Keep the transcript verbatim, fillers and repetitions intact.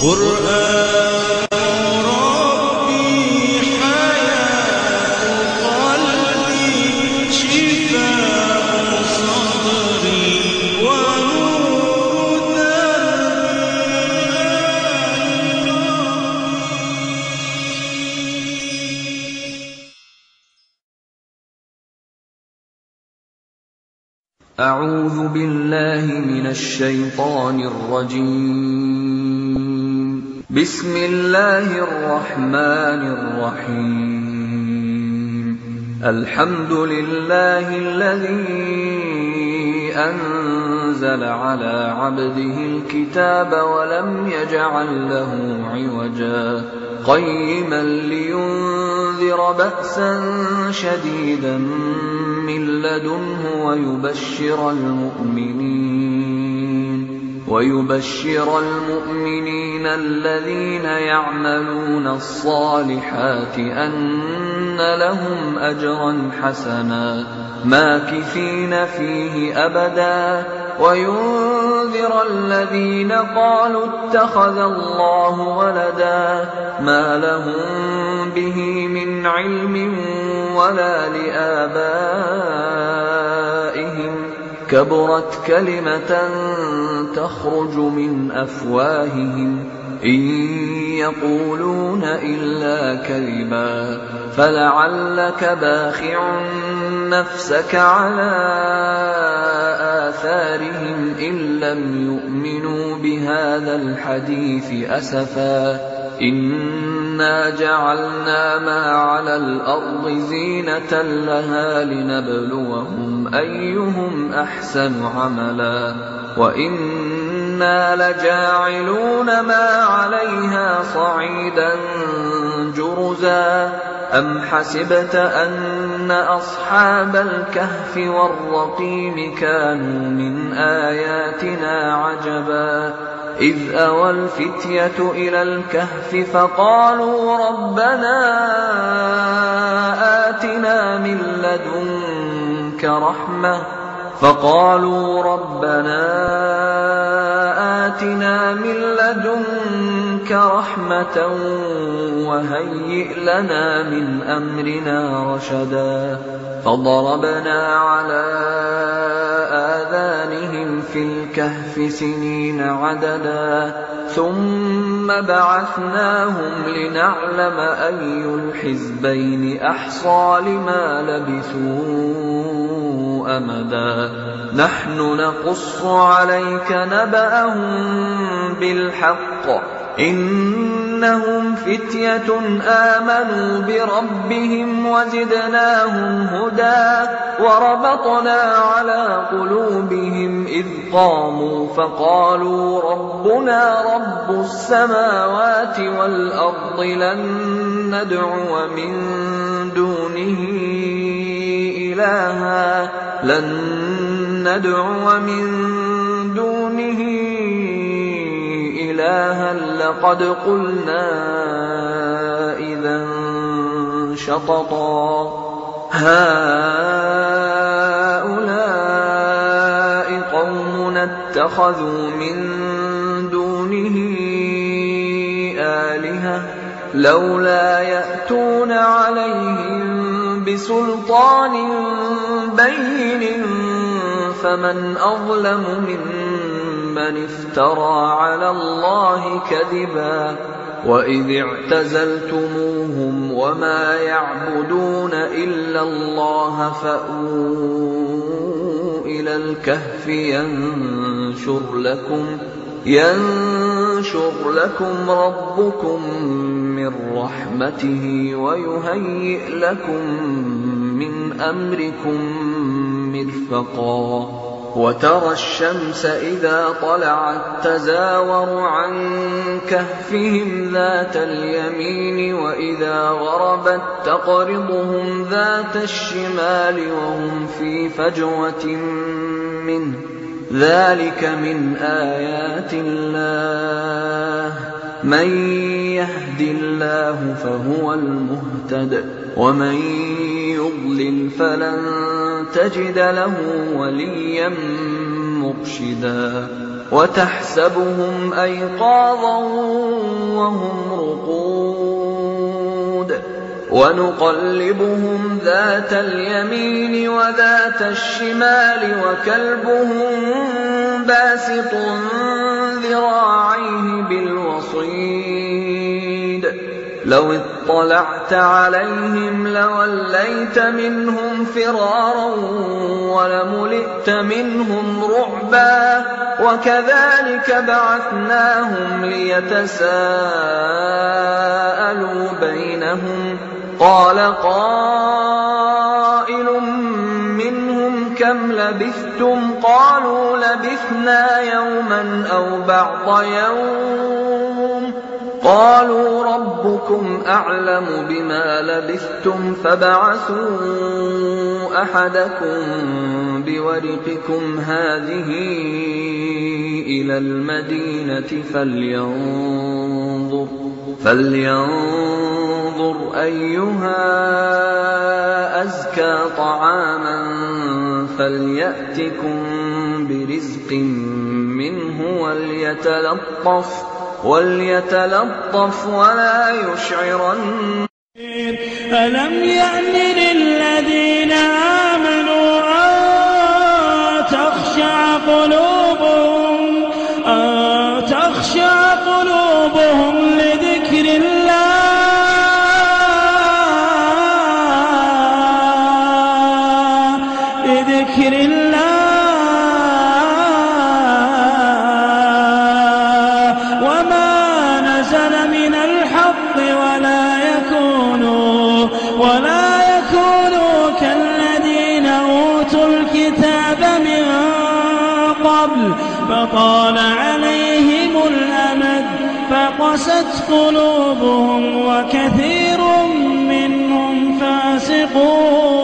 قرآن ربي حياة قلبي شفاء صدري ونور دربي. أعوذ بالله من الشيطان الرجيم. بسم الله الرحمن الرحيم. الحمد لله الذي أنزل على عبده الكتاب ولم يجعل له عوجا قيما لينذر بأسا شديدا من لدنه ويبشر المؤمنين ويبشر المؤمنين الذين يعملون الصالحات أن لهم أجرا حسنا ماكثين فيه أبدا وينذر الذين قالوا اتخذ الله ولدا ما لهم به من علم ولا لآبائهم كبرت كلمة تخرج من أفواههم إن يقولون إلا كذبا فلعلك باخع نفسك على آثارهم إن لم يؤمنوا بهذا الحديث أسفا إنا جعلنا ما على الأرض زينة لها لنبلوهم أيهم أحسن عملا وإنا لجاعلون ما عليها صعيدا جرزا أم حسبت أن أصحاب الكهف والرقيم كانوا من آياتنا عجبا إذ أوى الفتية إلى الكهف فقالوا ربنا آتنا من لدنك رحمة فقالوا ربنا آتنا من لدنك رحمة وهيئ لنا من أمرنا رشدا فضربنا على آذانهم في الكهف سنين عددا ثم بعثناهم لنعلم أي الحزبين أحصى لما لبثوا أمدا نحن نقص عليك نبأهم بالحق إنهم فتية آمنوا بربهم وزدناهم هدى وربطنا على قلوبهم إذ قاموا فقالوا ربنا رب السماوات والأرض لن ندعو من دونه إلها لن ندعو من دونه إلها لقد قلنا إذا شططا هؤلاء قومنا اتخذوا من دونه آلهة لولا يأتون عليهم بسلطان بين فمن أظلم ممن افترى على الله كذبا وإذ اعتزلتموهم وما يعبدون إلا الله فأووا إلى الكهف ينشر لكم ينشر لكم ربكم من رحمته ويهيئ لكم من أمركم مرفقا وترى الشمس إذا طلعت تزاور عن كهفهم ذات اليمين وإذا غربت تقرضهم ذات الشمال وهم في فجوة منه ذلك من آيات الله من يهد الله فهو المهتد ومن يضلل فلن تجد له وليا مرشدا وتحسبهم أيقاظا وهم رقود ونقلبهم ذات اليمين وذات الشمال وكلبهم باسط ذراعيه بالوصيد لو اطلعت عليهم لوليت منهم فرارا ولملئت منهم رعبا وكذلك بعثناهم ليتساءلوا بينهم قال قائل منهم كم لبثتم قالوا لبثنا يوما أو بعض يوم قالوا ربكم أعلم بما لبثتم فابعثوا أحدكم بورقكم هذه إلى المدينة فلينظر, فلينظر أيها أزكى طعاما فليأتكم برزق منه وليتلطف وليتلطف ولا يشعرن. ألم يأن للذين آمنوا أن تخشع قلوبهم أن تخشع قلوبهم لذكر الله لذكر الله ولا يكونوا كالذين أوتوا الكتاب من قبل فطال عليهم الأمد فقست قلوبهم وكثير منهم فاسقون.